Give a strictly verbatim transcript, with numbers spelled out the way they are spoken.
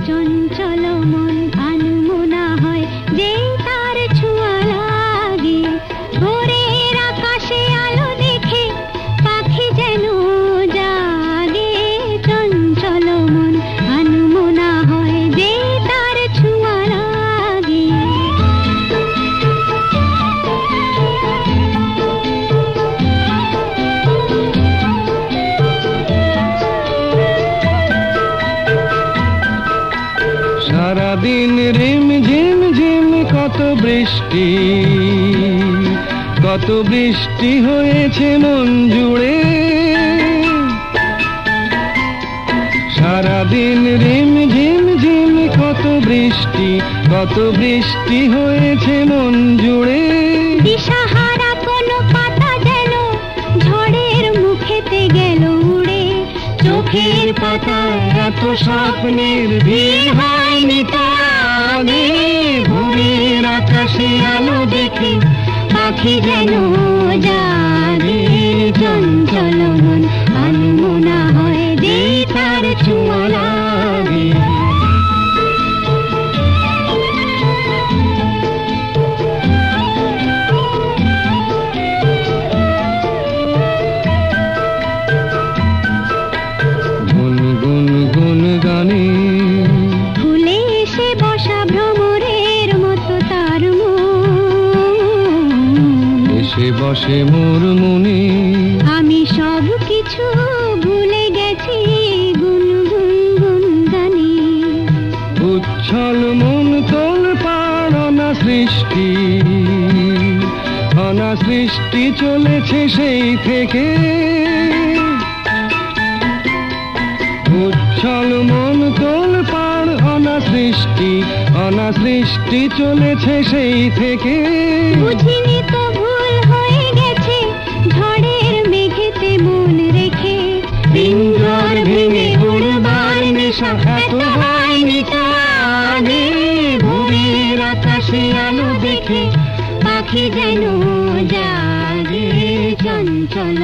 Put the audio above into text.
চঞ্চল মন আনমনা হয় যে তার ছোঁয়া লাগে। ভোরের আকাশে আলো দেখে পাখি যেন জাগে। চঞ্চল মন আনমনা হয় যে তার ছোঁয়া লাগে। সারাদিন রিম ঝিম ঝিম কত বৃষ্টি, কত বৃষ্টি হয়েছে মন জুড়ে। সারাদিন রিম ঝিম ঝিম কত বৃষ্টি, কত বৃষ্টি হয়েছে মন জুড়ে। দিশাহারা কোনো পাতা যেন ঝড়ের মুখেতে গেল উড়ে। চোখের পাতায় এত স্বপ্নের ভিড় হয়নি তো আগে। ভোরের আকাশে আলো দেখে পাখি যেন জাগে। চঞ্চল মন আনমনা হয় যে তার ছোঁয়া লাগে। গুন গুন গুন গানে ভুলে এসে বসা ভ্রমরের মতো তার মন। এসে বসে মোর মনে আমি সব কিছু ভুলে গেছি গুন গুন গুন গানে। উচ্ছল মন তোল পাড় অনা সৃষ্টি, অনা সৃষ্টি চলেছে সেই থেকে। উচ্ছল মন তোল পাড় অনা সৃষ্টি, অনা সৃষ্টি চলেছে সেই থেকে। বুঝিনি তো ভুল হয়ে গেছে ঝড়ের মেঘেতে মন রেখে। পিঞ্জর ভেঙে উড়বার নেশা এত হয়নি তো আগে। ভোরের আকাশে আলো দেখে পাখি যেন জাগে। চঞ্চল